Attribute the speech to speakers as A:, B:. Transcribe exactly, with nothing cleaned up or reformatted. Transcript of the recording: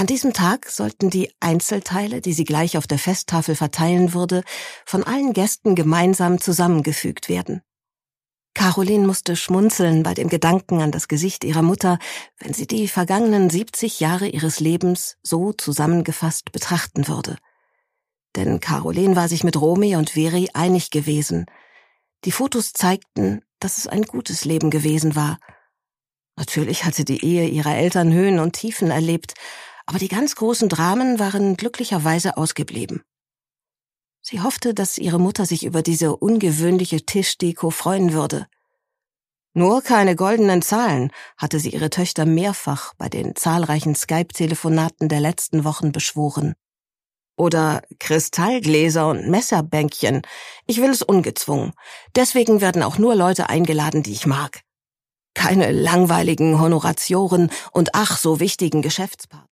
A: An diesem Tag sollten die Einzelteile, die sie gleich auf der Festtafel verteilen würde, von allen Gästen gemeinsam zusammengefügt werden. Caroline musste schmunzeln bei dem Gedanken an das Gesicht ihrer Mutter, wenn sie die vergangenen siebzig Jahre ihres Lebens so zusammengefasst betrachten würde. Denn Caroline war sich mit Romy und Veri einig gewesen. Die Fotos zeigten, dass es ein gutes Leben gewesen war. Natürlich hatte die Ehe ihrer Eltern Höhen und Tiefen erlebt, aber die ganz großen Dramen waren glücklicherweise ausgeblieben. Sie hoffte, dass ihre Mutter sich über diese ungewöhnliche Tischdeko freuen würde. Nur keine goldenen Zahlen, hatte sie ihre Töchter mehrfach bei den zahlreichen Skype-Telefonaten der letzten Wochen beschworen. Oder Kristallgläser und Messerbänkchen. Ich will es ungezwungen. Deswegen werden auch nur Leute eingeladen, die ich mag. Keine langweiligen Honoratioren und ach so wichtigen Geschäftspartner.